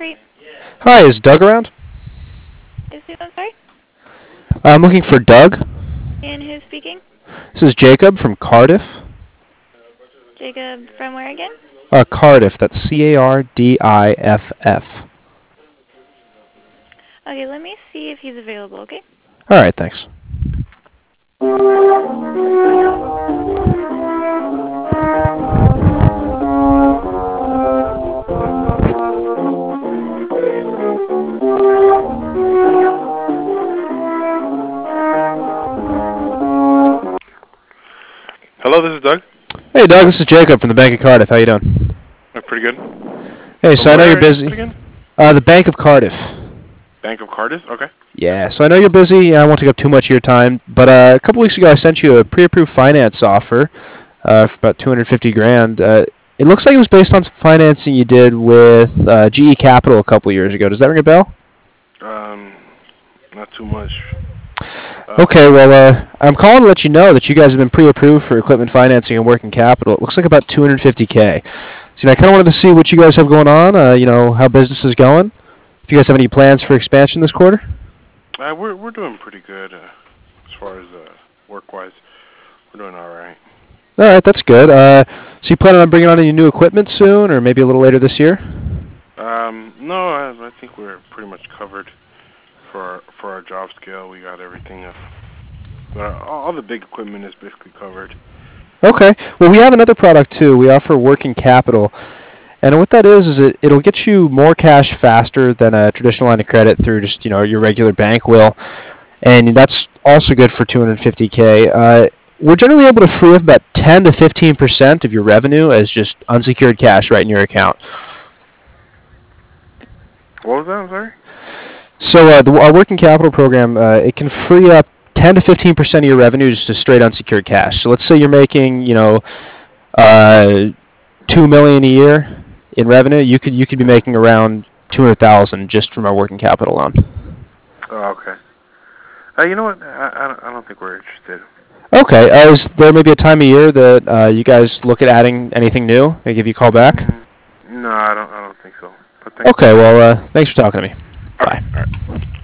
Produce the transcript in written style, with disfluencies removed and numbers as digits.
Concrete. Hi, is Doug around? I'm sorry? I'm looking for Doug. And who's speaking? This is Jacob from Cardiff. Jacob from where again? Cardiff, that's Cardiff. Okay, let me see if he's available, okay? All right, thanks. Hello, this is Doug. Hey, Doug, this is Jacob from the Bank of Cardiff. How you doing? Pretty good. Hey, From so I know where you're are you busy. again? The Bank of Cardiff. Bank of Cardiff? Okay. Yeah, so I know you're busy. I won't take up too much of your time, but a couple weeks ago I sent you a pre-approved finance offer for about 250 grand. It looks like it was based on some financing you did with GE Capital a couple years ago. Does that ring a bell? Not too much. Okay, well, I'm calling to let you know that you guys have been pre-approved for equipment financing and working capital. It looks like about 250K. So I kind of wanted to see what you guys have going on, how business is going. If you guys have any plans for expansion this quarter? We're doing pretty good as far as work-wise. We're doing all right. All right, that's good. So you planning on bringing on any new equipment soon, or maybe a little later this year? No, I think we're pretty much covered for our job scale. We got everything. All the big equipment is basically covered. Okay. Well, we have another product too. We offer working capital, and what that is it'll get you more cash faster than a traditional line of credit through just your regular bank will, and that's also good for 250K. We're generally able to free up about 10 to 15% of your revenue as just unsecured cash right in your account. What was that? I'm sorry? So our working capital program, it can free up 10 to 15% of your revenue just to straight unsecured cash. So let's say you're making, $2 million a year in revenue. You could be making around 200,000 just from our working capital loan. Oh, okay. You know what? I don't think we're interested. Okay. Is there maybe a time of year that you guys look at adding anything new? They give you a call back? No, I don't think so. But thanks. Okay. Well, thanks for talking to me. All Bye. right.